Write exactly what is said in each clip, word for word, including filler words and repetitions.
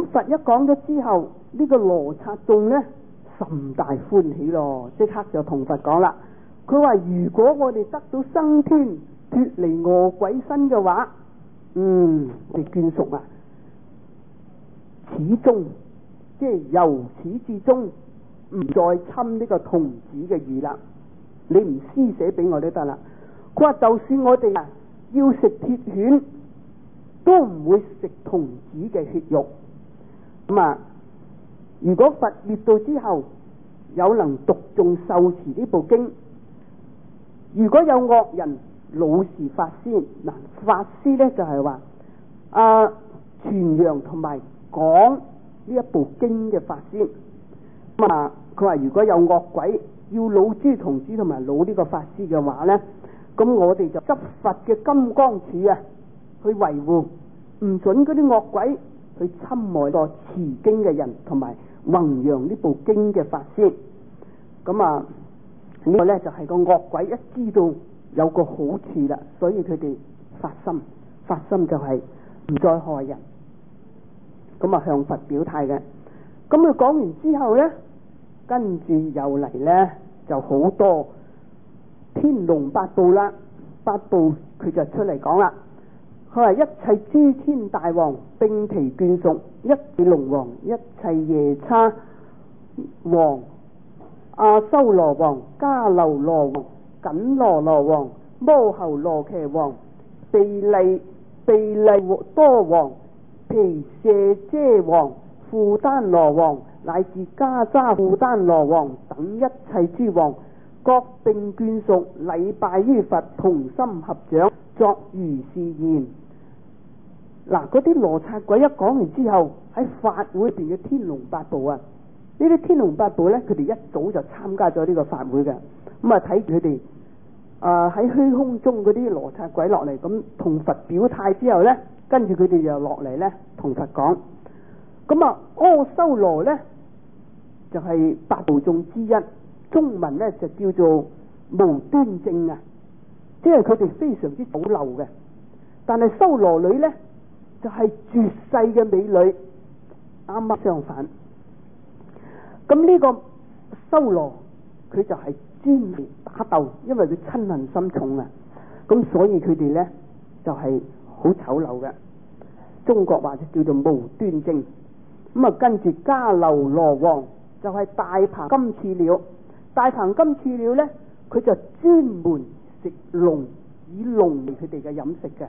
佛一講咗之後，呢、這個羅剎眾呢，甚大歡喜咯，即刻就同佛講啦。佢話如果我哋得到生天脫離餓鬼身嘅話，嗯，我哋眷屬啊，始終即係由始至終唔再侵呢個童子嘅義啦。你唔施捨俾我都得啦。佢話就算我哋啊要食鐵犬，都唔會食童子嘅血肉。咁啊，如果佛滅度之後有能讀誦受持呢部經，如果有惡人老是法師，嗱，法師呢就係話啊傳揚同埋講呢一部經嘅法師。咁啊，佢話如果有惡鬼要擄諸童子同埋擄呢個法師嘅話呢，咁我哋就執佛嘅金剛杵啊去維護，唔准嗰啲惡鬼去侵害個持經嘅人同埋弘揚呢部經嘅法師。咁啊呢、這個呢就係、是、個惡鬼一知道有個好處啦，所以佢哋發心，發心就係唔再害人。咁啊向佛表態嘅。咁佢講完之後呢，跟住又嚟呢就好多天龍八部啦，八部佢就出嚟講啦。佢話一切諸天大王並其眷屬，一切龍王，一切夜叉王、阿修羅王、迦樓羅王、緊羅羅王、摩睺羅伽王、毗利毗利多王、毗舍遮王、富丹羅王乃至迦扎富丹羅王等一切諸王，各並眷屬禮拜於佛，同心合掌作如是言。嗱，嗰啲羅剎鬼一講完之後，喺法會入邊嘅天龍八部啊，呢啲天龍八部呢，佢哋一早就參加咗呢個法會嘅。咁啊睇住佢哋啊喺虛空中嗰啲羅剎鬼落嚟，咁同佛表態之後呢，跟住佢哋又落嚟呢，同佛講。咁啊阿修羅呢，就係、是、八部眾之一，中文呢就叫做無端正啊，即係佢哋非常之醜陋嘅。但係修羅女呢，就係、是、絕世嘅美女，啱啱相反。咁呢個修羅佢就係專嚟打鬥，因為佢嗔恨心重啊，咁所以佢哋呢，就係好醜陋嘅。中國話就叫做無端正。咁啊跟住迦樓羅王就係、是、大鵬金翅鳥，大鵬金翅鳥呢，佢就專門食龍，以龍為佢哋嘅飲食嘅。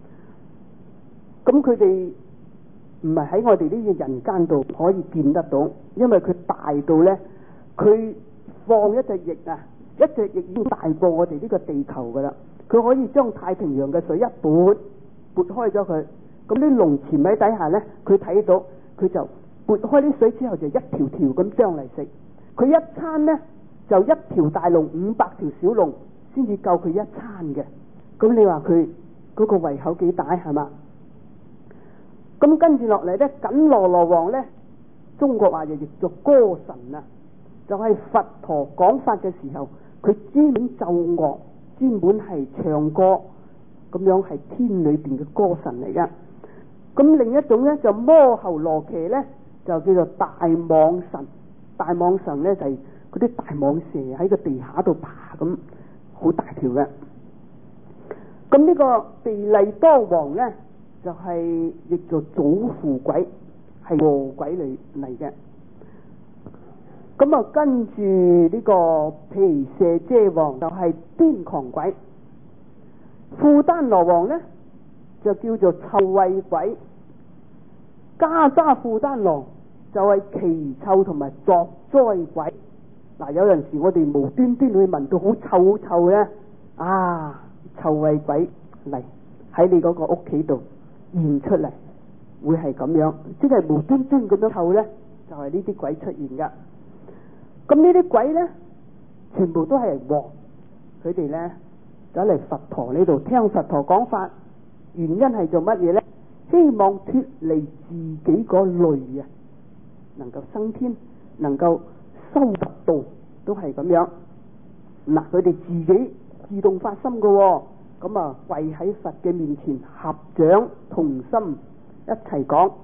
咁佢哋唔係喺我哋呢個人間度可以見得到，因為佢大到呢，佢放一隻翼啊，一隻翼已經大過我哋呢個地球噶啦，佢可以將太平洋嘅水一撥撥開咗佢，咁啲龍潛喺底下呢，佢睇到，佢就撥開啲水之後就一條條咁將嚟食，佢一餐呢，就一條大龍五百條小龍先至夠佢一餐嘅。咁你話佢嗰個胃口幾大係嘛？咁跟住落嚟呢，緊羅羅王呢，中國話就譯做歌神啊，就係、是、佛陀講法嘅時候，佢專門奏樂，專門係唱歌，咁樣係天裏邊嘅歌神嚟噶。咁另一種呢，就摩睺羅伽呢，就叫做大蟒神，大蟒神呢，就係嗰啲大蟒蛇喺個地下度爬咁，好大條嘅。咁呢個毗利多王呢，就係、是、譯做祖父鬼，係餓鬼嚟嚟嘅。咁啊跟住呢個毗舍遮王就係癲狂鬼，富丹羅王呢，就叫做臭穢鬼，迦扎富丹羅就係奇臭同埋作災鬼。嗱，有陣時我哋無端端會聞到好臭好臭咧，啊臭穢鬼嚟喺你嗰個屋企度現出嚟，會係咁樣，即係無端端咁樣臭呢，就係呢啲鬼出現噶。咁呢啲鬼呢，全部都係王，佢哋呢，走嚟佛陀呢度聽佛陀講法，原因係做乜嘢呢？希望脫離自己個類啊，能夠升天，能夠修佛道，都係咁樣。嗱，佢哋自己自動發心噶、哦。咁啊，跪喺佛嘅面前合掌同心一齊講，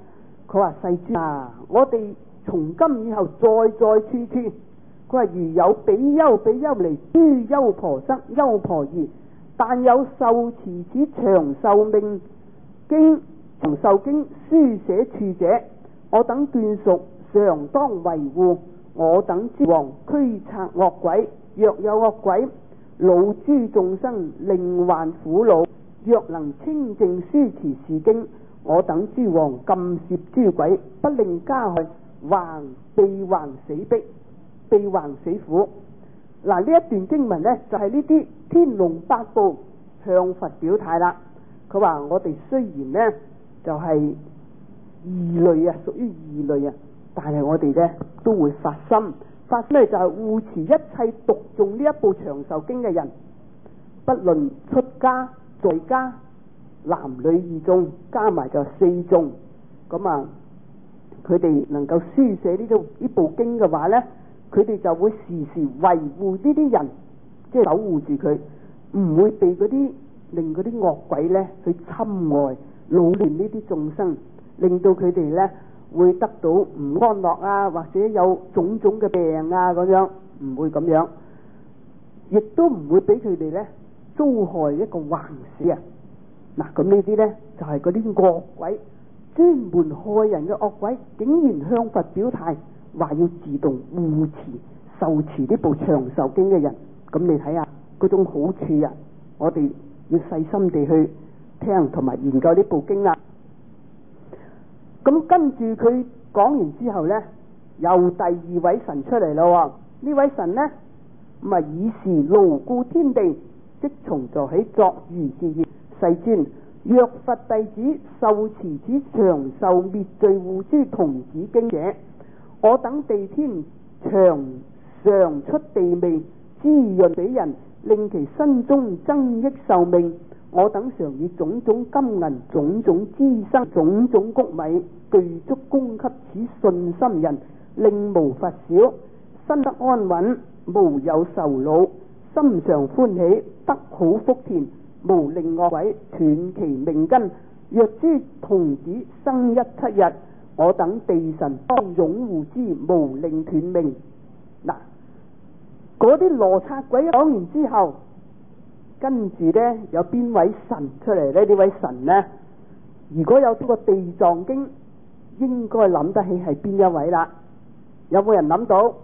佢話世尊啊，我哋從今以後再再處處，佢話如有比丘比丘尼諸優婆塞優婆夷，但有受持此長壽命經長壽經書寫處者，我等眷屬常當維護。我等諸王驅策惡鬼，若有惡鬼惱諸眾生，令患苦惱，若能清淨書持是經，我等諸王禁攝諸鬼，不令加害，橫被橫死逼，被橫死苦。嗱，呢一段經文呢，就係呢啲天龍八部向佛表態啦。佢話我哋雖然呢，就係異類啊，屬於異類啊，但係我哋呢都會發心，發心呢就係護持一切讀誦呢一部長壽經嘅人，不論出家在家男女二眾，加埋就四眾。咁啊，佢哋能夠書寫呢度呢部經嘅話呢，佢哋就會時時維護呢啲人，即係守護住佢，唔會被嗰啲令嗰啲惡鬼呢去侵害擾亂呢啲眾生，令到佢哋呢會得到唔安樂啊，或者有種種嘅病啊咁樣，唔會咁樣，亦都唔會俾佢哋呢遭害一個橫死啊！嗱，咁呢啲呢就係嗰啲惡鬼，專門害人嘅惡鬼，竟然向佛表態，話要自動護持受持呢部長壽經嘅人。咁你睇下嗰種好處啊！我哋要細心地去聽同埋研究呢部經啦。咁跟住佢講完之後呢，又第二位神出嚟咯。呢位神呢，咁啊以是牢固天地，即從座起作如是言：世尊，若佛弟子受持此長壽滅罪護諸童子經者，我等地天長常出地味，滋潤彼人，令其身中增益壽命。我等常以種種金銀、種種資生、種種穀米具足供給此信心人，令無乏少，身得安穩，無有愁惱，心常歡喜，得好福田，無令惡鬼斷其命根。若諸童子生一七日，我等地神當擁護之，無令斷命。嗱，嗰啲羅剎鬼講完之後，跟住呢，有邊位神出嚟呢？呢位神呢，如果有呢個地藏經，應該諗得起係邊一位啦？有冇人諗到？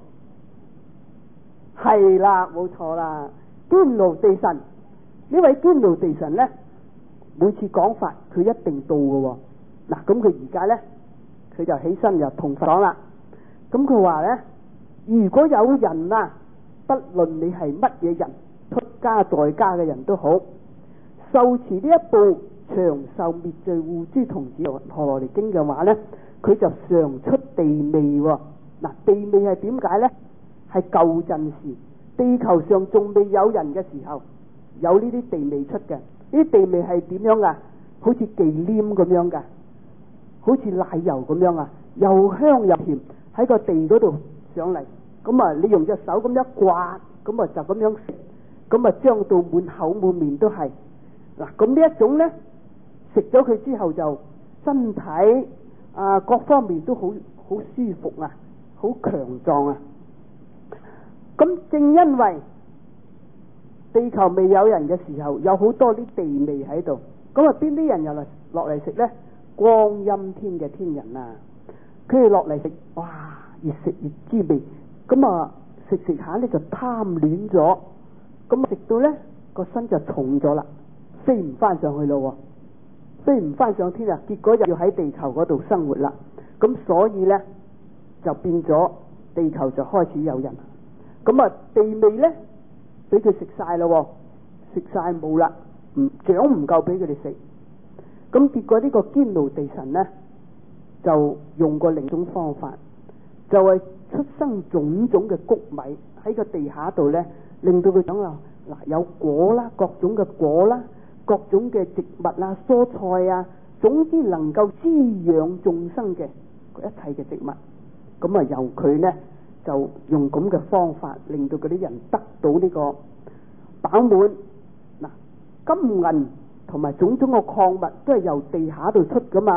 係啦，冇錯啦，堅牢地神。呢位堅牢地神呢，每次講法佢一定到嘅喎。嗱，咁佢而家呢，佢就起身又同佛講啦。咁佢話呢，如果有人啊，不論你係乜嘢人，出家在家嘅人都好，受持呢一部長壽滅罪護諸童子陀羅尼經嘅話呢，佢就常出地味喎。嗱，地味係點解呢？係舊陣時地球上仲未有人嘅時候，有呢啲地味出嘅。呢啲地味係點樣噶？好似忌廉咁樣噶，好似奶油咁樣啊，又香又甜，喺個地嗰度上嚟。咁啊，你用隻手咁一刮，咁啊就咁樣食，咁啊將到滿口滿面都係。嗱，咁呢一種呢，食咗佢之後就身體啊各方面都好好舒服啊，好強壯啊。咁正因為地球未有人嘅時候，有好多啲地味喺度，咁啊邊啲人又嚟落嚟食呢？光陰天嘅天人啊，佢哋落嚟食，哇，越食越滋味，咁啊食食下呢就貪戀咗，咁食到呢個身就重咗啦，飛唔翻上去咯，飛唔翻上天啊，結果又要喺地球嗰度生活啦。咁所以呢就變咗地球就開始有人。咁啊地味呢俾佢食晒咯，食晒冇啦，唔長唔夠俾佢哋食。咁結果呢個堅牢地神呢就用過另一種方法，就係出生種種嘅穀米喺個地下度呢，令到佢長啊嗱有果啦，各種嘅果啦，各種嘅植物啊、蔬菜啊，總之能夠滋養眾生嘅一切嘅植物。咁啊由佢呢就用咁嘅方法，令到嗰啲人得到呢個飽滿。嗱，金銀同埋種種嘅礦物都係由地下度出噶嘛，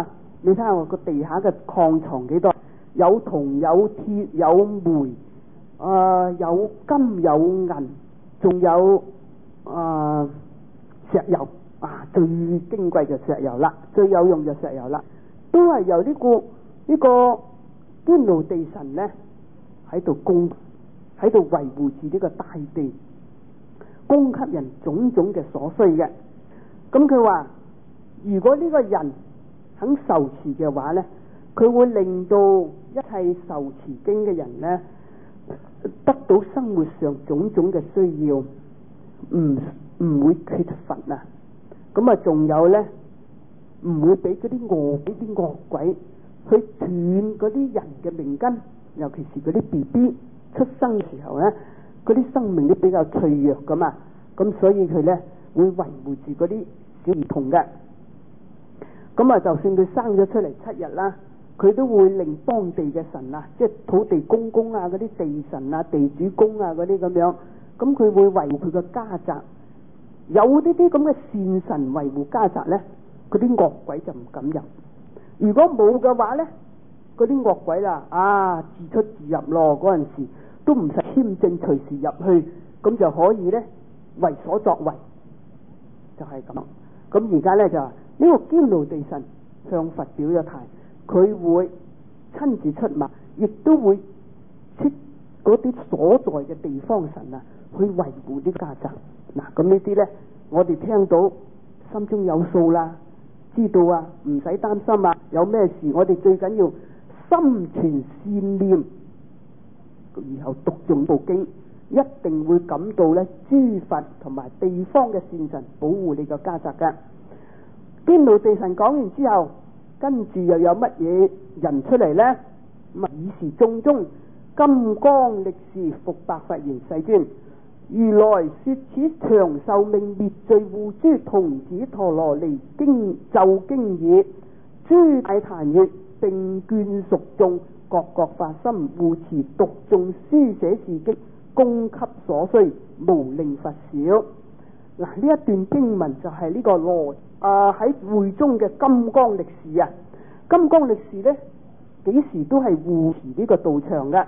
你睇下我個地下嘅礦藏幾多，有銅有鐵有煤，啊、呃、有金有銀，仲有啊、呃、石油啊，最矜貴嘅石油啦，最有用嘅石油啦，都係由呢、這個呢、這個堅牢地神呢喺度供，喺度維護住呢個大地，供給人種種嘅所需嘅。咁佢話如果呢個人肯受持嘅話呢，佢會令到一切受持經嘅人呢得到生活上種種嘅需要，唔唔會缺乏啊。咁啊，仲有呢，唔會俾嗰啲餓俾啲惡鬼去斷嗰啲人嘅命根，尤其是嗰啲 B B 出生嘅時候呢，嗰啲生命都比較脆弱噶嘛，咁所以佢呢會維護住嗰啲小兒童嘅。咁啊，就算佢生咗出嚟七日啦，佢都會令當地嘅神啊，即係土地公公啊、嗰啲地神啊、地主公啊嗰啲咁樣，咁佢會維護佢個家宅。有呢啲咁嘅善神維護家宅呢，嗰啲惡鬼就唔敢入。如果冇嘅話呢，嗰啲惡鬼啦啊自出自入咯，嗰陣時都唔使簽證，隨時入去，咁就可以呢為所作為，就係咁。咁而家呢，就話呢個堅牢地神向佛表咗態，佢會親自出馬，亦都會出嗰啲所在嘅地方神啊，去維護啲家宅。嗱，咁呢啲呢，我哋聽到心中有數啦，知道啊，唔使擔心啊。有咩事，我哋最緊要心存善念，然後讀誦部經，一定會感到呢諸佛同埋地方嘅善神保護你個家宅嘅。堅牢地神講完之後，跟住又有乜嘢人出嚟呢？咁啊，以是眾中金剛力士復白佛言：世尊，如來說此長壽命滅罪護諸童子陀羅尼經咒經已，諸大壇月並眷屬眾各各發心護持讀誦書寫是經，供給所需，無令佛少。嗱，呢一段經文就係呢個羅啊喺會中嘅金剛力士啊。金剛力士呢，幾時都係護持呢個道場嘅。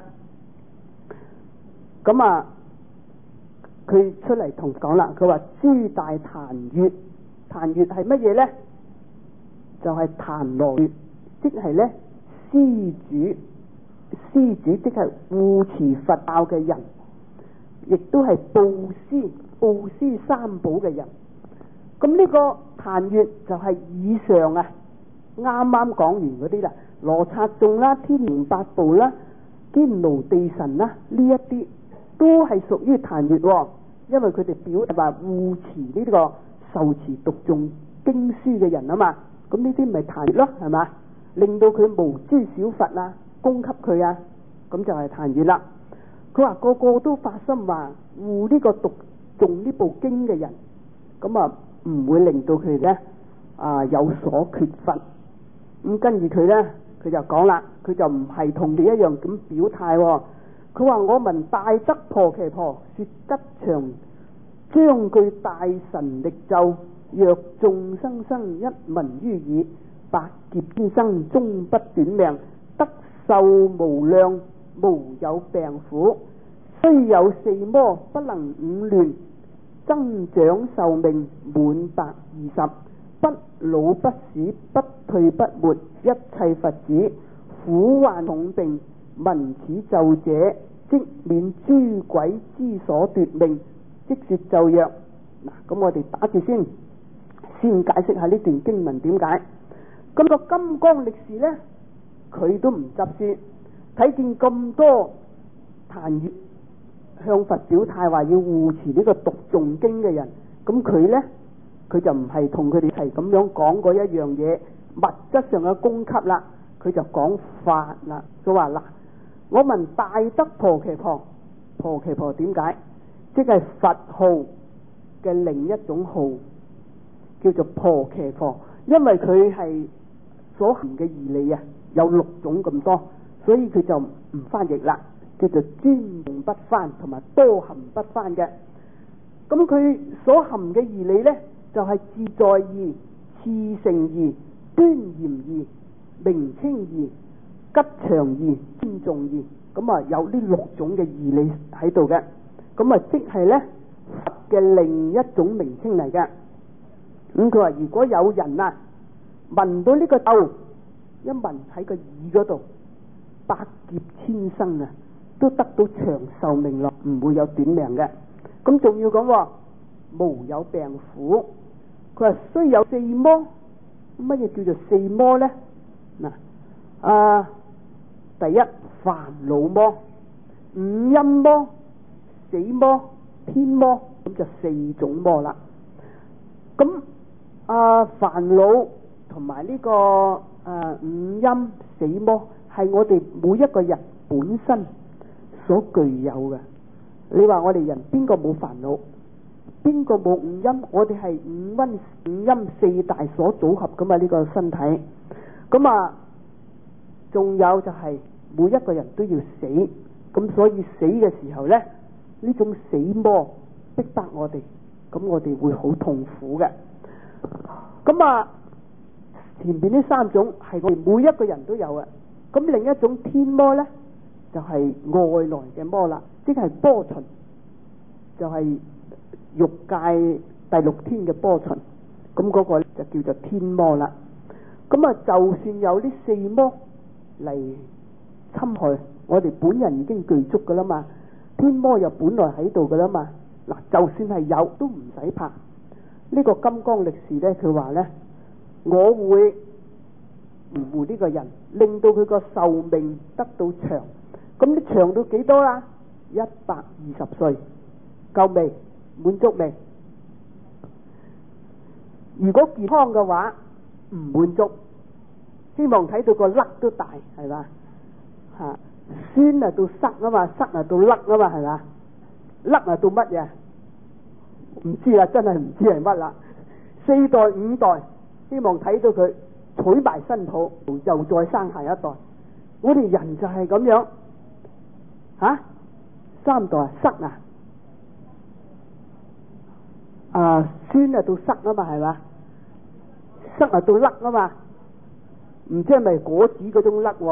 咁啊，佢出嚟同講啦，佢話諸大壇月，壇月係乜嘢呢？就係檀羅月，即係呢施主，施主即係護持佛教嘅人，亦都係布施布施三寶嘅人。咁呢個壇月就係以上啊，啱啱講完嗰啲啦，羅剎眾啦、天龍八部啦、堅牢地神啦，呢一啲都係屬於壇月，因為佢哋表話護持呢個受持讀誦經書嘅人啊嘛，咁呢啲咪壇月咯，係嘛？令到佢無諸小佛啊，供給佢啊，咁就係壇月啦。佢話個個都發心話護呢個讀誦呢部經嘅人，咁啊唔會令到佢呢啊有所缺乏。咁跟住佢呢，佢就講啦，佢就唔係同你一樣咁表態。佢話我聞大德婆耆婆說吉祥將句大神力咒，若眾生生一聞於耳，百劫天生終不短命，得壽無量，無有病苦，雖有四魔不能五亂，增長壽命滿百二十，不老不死不退不沒，一切佛子苦患重病，聞此咒者即免諸鬼之所奪命。即說咒曰，嗱，咁我哋打住先，先解釋下呢段經文點解。咁個金剛力士呢，佢都唔執輸，睇見咁多壇月向佛表態話要護持呢個讀誦經嘅人，咁佢呢，佢就唔係同佢哋一齊咁樣講過一樣嘢物質上嘅供給啦，佢就講法啦。佢話嗱，我聞大德婆耆婆，婆耆婆點解？即係佛號嘅另一種號，叫做婆耆婆，因為佢係所含嘅義理啊，有六種咁多，所以佢就唔翻譯啦，叫做專用不翻同埋多含不翻嘅。咁佢所含嘅義理呢，就係、是、自在義、熾盛義、端嚴義、 名稱義、吉祥義、尊重義，咁啊有呢六種嘅義理喺度嘅，咁啊即係咧佛嘅另一種名稱嚟嘅。咁佢話如果有人啊聞到呢個咒，一聞喺個耳嗰度，百劫千生啊，都得到長壽命樂，唔會有短命嘅。咁仲要講無有病苦。佢話雖有四魔，乜嘢叫做四魔呢？嗱，啊，第一煩惱魔、五陰魔、死魔、天魔，咁就四種魔啦。咁啊，煩惱同埋呢個啊五陰死魔係我哋每一個人本身所具有嘅。你話我哋人邊個冇煩惱？邊個冇五陰？我哋係五陰五陰四大所組合噶嘛，呢個身體。咁啊，仲有就係每一個人都要死，咁所以死嘅時候呢，呢種死魔逼迫我哋，咁我哋會好痛苦嘅。咁啊，前邊呢三種係我哋每一個人都有嘅。咁另一種天魔呢，就係外來嘅魔啦，即係波旬，就係欲界第六天嘅波旬，咁嗰個咧就叫做天魔啦。咁啊，就算有呢四魔嚟侵害我哋，本人已經具足噶啦嘛，天魔又本來喺度噶啦嘛。嗱，就算係有都唔使怕。呢個金剛力士咧，佢話咧，我會護護呢個人，令到佢個壽命得到長。咁你長到幾多啦？一百二十歲，夠未？滿足未？如果健康嘅話唔滿足，希望睇到個粒都大，係嘛？吓，酸啊到塞啊嘛，塞啊到甩啊嘛，係嘛？甩啊到乜嘢？唔知啦，真係唔知係乜啦。四代五代，希望睇到佢娶埋新抱，又再生下一代。我哋人就係咁樣，吓、啊、三代塞啊！啊，酸啊到塞啊嘛，係嘛？塞啊到甩啊嘛，唔知係咪果子嗰種甩？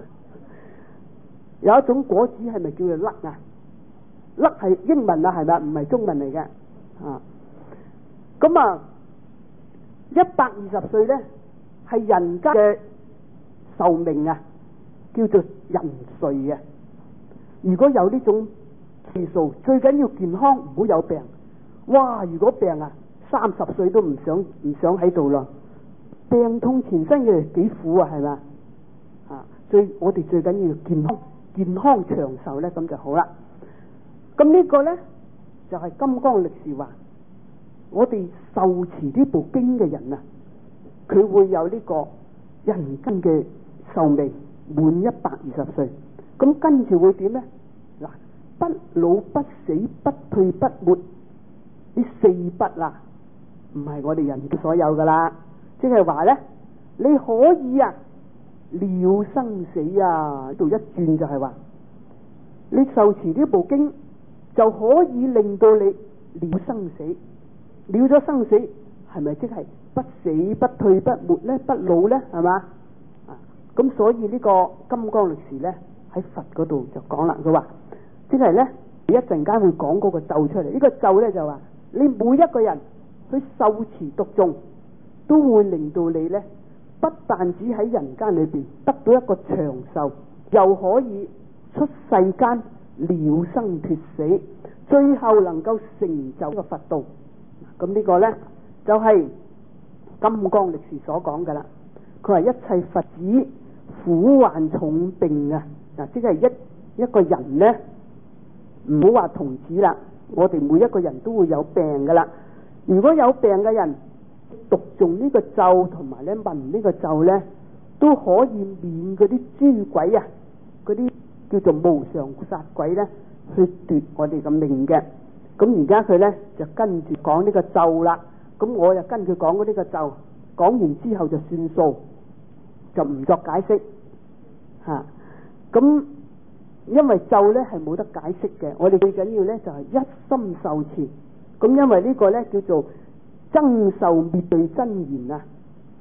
有一種果子係咪叫做甩啊？甩係英文啊，係咪？唔係中文嚟嘅。啊，咁啊，一百二十歲咧係人間嘅壽命啊，叫做人瑞啊。如果有呢種次數，最緊要健康，唔好有病。哇！如果病啊，三十歲都唔想唔想喺度啦，病痛纏身嘅幾苦啊，係咪啊？最我哋最緊要健康，健康長壽咧，咁就好啦。咁呢個咧就係、是、金剛力士話，我哋受持呢部經嘅人啊，佢會有呢個人間嘅壽命滿一百二十歲。咁跟住會點咧？嗱，不老不死不退不沒。呢四不啦，唔係我哋人所有噶啦，即係話咧，你可以啊了生死啊，呢度一轉就係話，你受持呢部經就可以令到你了生死，了咗生死係咪即係不死不退不沒咧，不老咧，係嘛？啊，咁所以呢個金剛力士咧喺佛嗰度就講啦，佢話即係咧，一陣間會講嗰個咒出嚟，呢個咒咧就話。你每一個人去受持讀誦，都會令到你呢，不但止喺人間裏邊得到一個長壽，又可以出世間了生脱死，最後能夠成就個佛道。咁呢個呢，就係、是、金剛力士所講噶啦。佢話一切佛子苦患重病啊，嗱，即係一一個人呢，唔好話童子啦。我哋每一個人都會有病噶啦。如果有病嘅人讀誦呢個咒同埋咧聞呢個咒咧，都可以免嗰啲諸鬼啊，嗰啲叫做無常殺鬼咧，去奪我哋嘅命嘅。咁而家佢咧就跟住講呢個咒啦。咁我又跟佢講嗰呢個咒，講完之後就算數，就唔作解釋吓。咁、啊因為咒咧係冇得解釋嘅，我哋最緊要咧就係一心受持。咁因為呢個咧叫做增壽滅罪真言啊，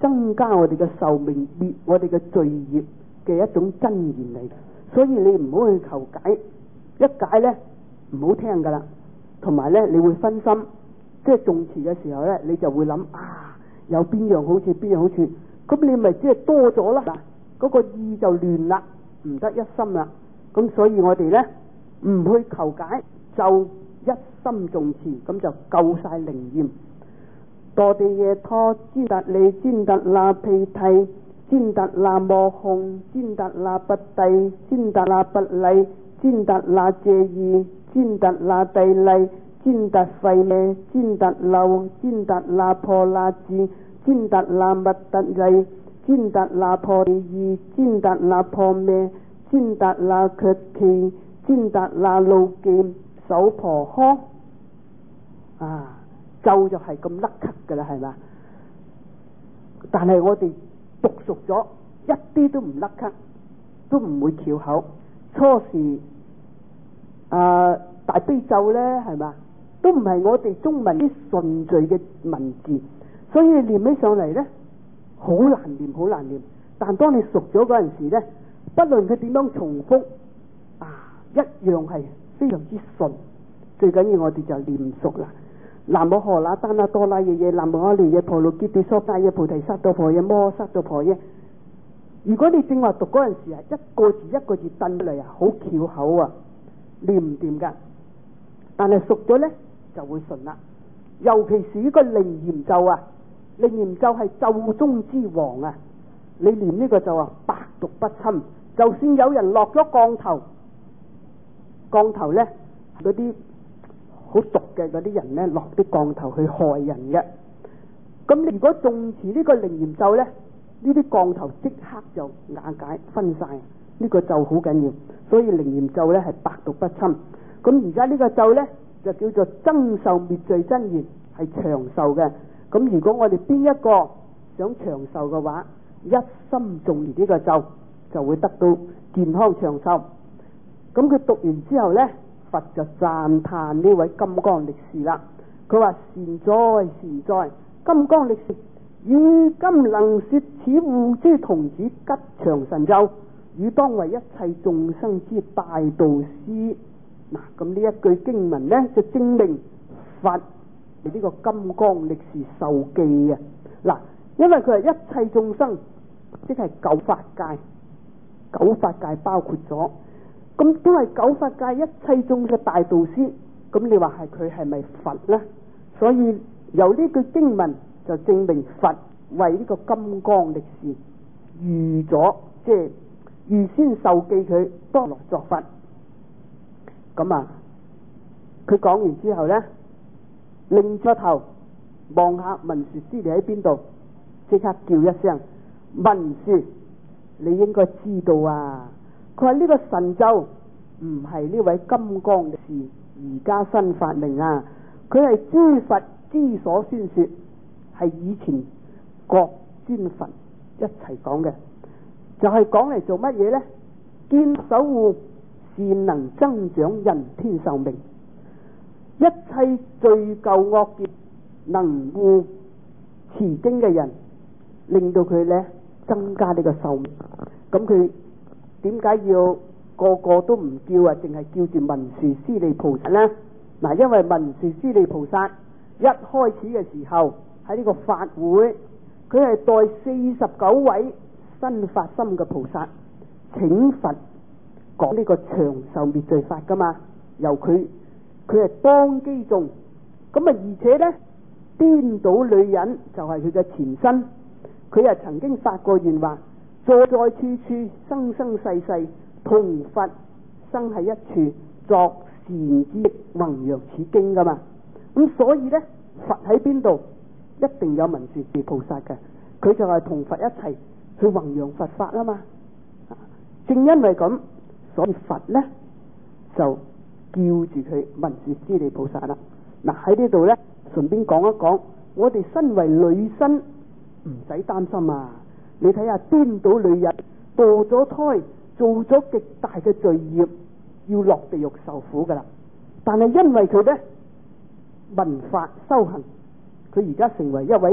增加我哋嘅壽命，滅我哋嘅罪孽嘅一種真言嚟。所以你唔好去求解，一解呢唔好聽噶啦，同埋呢你會分心，即係誦詞嘅時候呢，你就會諗啊有邊樣好處邊樣好處，咁你咪即係多咗啦，嗱、那、嗰個意就亂啦，唔得一心啦。咁所以我哋呢唔去求解，就一心誦詞，咁就夠晒靈驗。多地耶陀煎達利煎達那毗提煎達那摩控煎達那不帝煎達那不禮煎達那謝意煎達那帝禮煎達吠咩煎達漏煎達那破那智煎達那密特禮煎達那破地意煎達那破咩煎達那卻奇煎達那路劍手婆呵啊，咒就係咁甩咳噶啦，係嘛？但係我哋讀熟咗，一啲都唔甩咳，都唔會翹口。初時啊大悲咒呢，係嘛？都唔係我哋中文啲順序嘅文字，所以你念起上嚟呢，好難念，好難念。但當你熟咗嗰陣時呢，不論佢點樣重複啊，一樣係非常之順。最緊要我哋就念熟啦。南無荷那丹那多拉耶耶，南無阿利耶婆盧揭帝娑達耶菩提薩埵婆耶摩薩埵婆耶。如果你正話讀嗰陣時啊，一個字一個字掟出嚟啊，好翹口啊，念唔掂噶。但係熟咗呢就會順啦。尤其是呢個楞嚴咒啊，楞嚴咒係咒中之王啊。你念呢個咒啊，百毒不侵。就算有人落咗降頭，降頭呢嗰啲好毒嘅嗰啲人呢，落啲降頭去害人嘅。咁你如果誦持呢個楞嚴咒呢，呢啲降頭即刻就瓦解分晒。呢個咒好緊要，所以楞嚴咒呢係百毒不侵。咁而家呢個咒呢，就叫做增壽滅罪真言，係長壽嘅。咁如果我哋邊一個想長壽嘅話，一心誦念呢個咒，就會得到健康長壽。咁佢讀完之後呢，佛就讚歎呢位金剛力士啦。佢話善哉善哉，金剛力士，如今能說此護諸童子吉祥神咒，汝當為一切眾生之大導師。嗱，咁呢一句經文呢，就證明佛係呢個金剛力士受記嘅。嗱，因為佢係一切眾生，即係九法界，九法界包括咗。咁都係九法界一切眾嘅大導師，咁你話係佢係咪佛呢？所以由呢句經文就證明佛為呢個金剛力士預咗，即係預先受記佢當來作佛。咁啊，佢講完之後呢，擰咗頭望下文殊師利喺邊度，即刻叫一聲文殊，你應該知道啊。佢話呢個神咒唔係呢位金剛力士而家新發明啊，佢係諸佛之所宣說，係以前各尊佛一齊講嘅，就係講嚟做乜嘢呢？見守護善能增長人天壽命，一切罪舊惡業能護持經嘅人，令到佢呢增加呢個壽命。咁佢點解要個個都唔叫啊？淨係叫住文殊師利菩薩呢？嗱，因為文殊師利菩薩一開始嘅時候喺呢個法會，佢係代四十九位新發心嘅菩薩請佛講呢個長壽滅罪法噶嘛。由佢佢係當機眾，咁啊而且呢，顛倒女人就係佢嘅前身，佢又曾經發過願話，在在處處生生世世同佛生喺一處，作善之弘揚此經噶嘛。咁所以呢，佛喺邊度一定有文殊師菩薩嘅，佢就係同佛一齊去弘揚佛法啊嘛。正因為咁，所以佛呢就叫住佢文殊師利菩薩啦。嗱，喺呢度呢，順便講一講，我哋身為女生唔使擔心啊。你睇下顛倒女人墮咗胎，做咗極大嘅罪業，要落地獄受苦噶啦。但係因為佢呢聞法修行，佢而家成為一位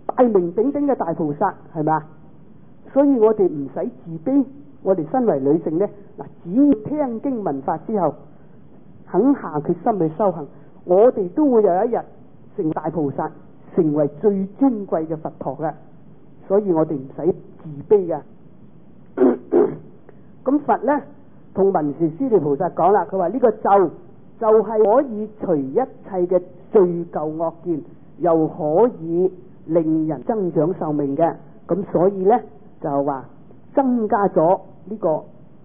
大名鼎鼎嘅大菩薩，係咪？所以我哋唔使自卑，我哋身為女性呢，嗱，只要聽經聞法之後，肯下決心去修行，我哋都會有一日成大菩薩，成為最尊貴嘅佛陀嘅。所以我哋唔使自卑嘅。咁佛呢，同文殊師利菩薩講啦，佢話呢個咒就係可以除一切嘅罪舊惡見，又可以令人增長壽命嘅。咁所以呢，就話增加咗呢個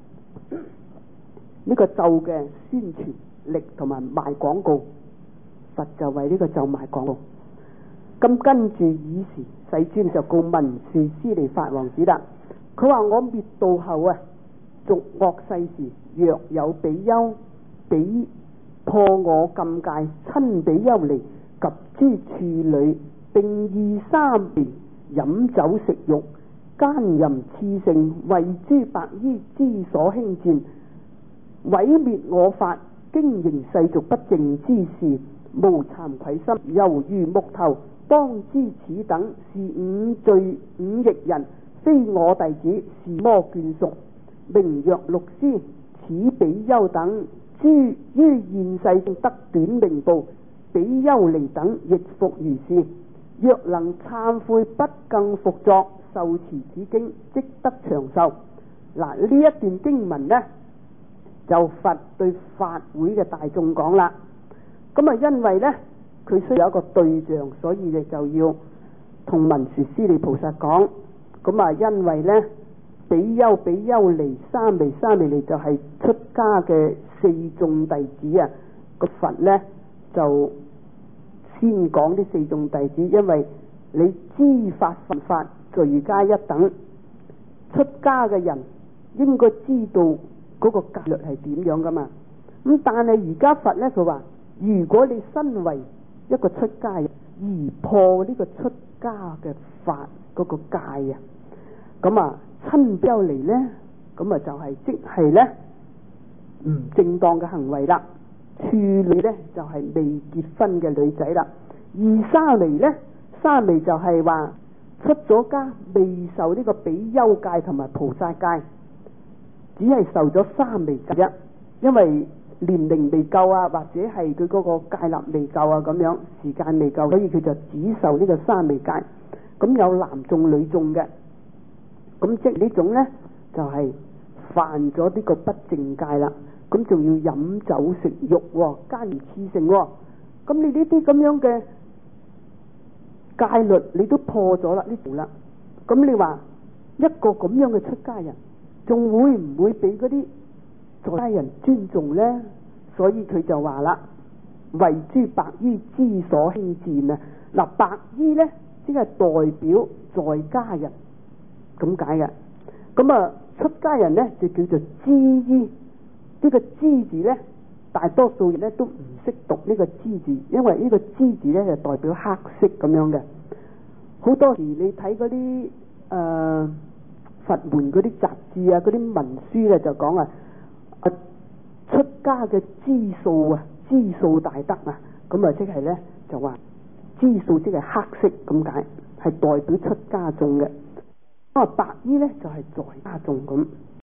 呢個咒嘅宣傳力同埋賣廣告，佛就為呢個咒賣廣告。咁跟住以時世尊就告文殊師利法王子啦，佢話我滅度後啊，續惡世時，若有比丘比破我禁戒，親比丘尼及諸處女，並二三年飲酒食肉，奸淫熾盛，為諸白衣之所輕賤，毀滅我法，經營世俗不淨之事，無慚愧心，猶如木頭。當知此等是五罪五逆人，非我弟子，是魔眷屬，名曰六師。此比丘等諸於現世得短命報，比丘尼等亦復如是。若能懺悔，不更復作，受持此經，即得長壽。嗱，呢一段經文呢，就佛對法會嘅大眾講啦。咁啊，因為呢，佢需要一個對象，所以你就要同文殊師利菩薩講。咁啊，因為呢，比丘比丘尼沙彌沙彌尼就係出家嘅四眾弟子啊。個佛呢，就先講啲四眾弟子，因為你知法犯法罪加一等，出家嘅人應該知道嗰個戒律係點樣噶嘛。咁但係而家佛呢，佢話如果你身為一個出家人而破呢個出家嘅法嗰個戒啊，咁啊親比丘尼呢，咁啊就係即係呢唔正當嘅行為啦。處女呢，就係未結婚嘅女仔啦。二沙彌呢，沙彌就係話出咗家未受呢個比丘戒同埋菩薩戒，只係受咗沙彌戒啫，因為年齡未夠啊，或者係佢嗰個戒律未夠啊，咁樣時間未夠，所以佢就只受呢個沙彌戒。咁有男眾女眾嘅，咁即係呢種呢，就係、是、犯咗呢個不正戒啦。咁仲要飲酒食肉、哦，奸淫熾盛。咁你呢啲咁樣嘅戒律，你都破咗啦，呢條啦。咁你話一個咁樣嘅出家人，仲會唔會俾嗰啲在家人尊重呢？所以佢就話啦，為諸白衣之所輕賤啊！嗱，白衣呢，即係代表在家人咁解嘅。咁啊，出家人呢，就叫做支衣。呢個支字呢，大多數人呢都唔識讀呢個支字，因為呢個支字呢就代表黑色咁樣嘅。好多時你睇嗰啲誒佛門嗰啲雜誌啊，嗰啲文書呢，就講啊，出家嘅支數啊，支數大德啊，咁啊即係呢，就話支數即係黑色咁解，係代表出家眾嘅。咁啊白衣呢，就係在家眾咁。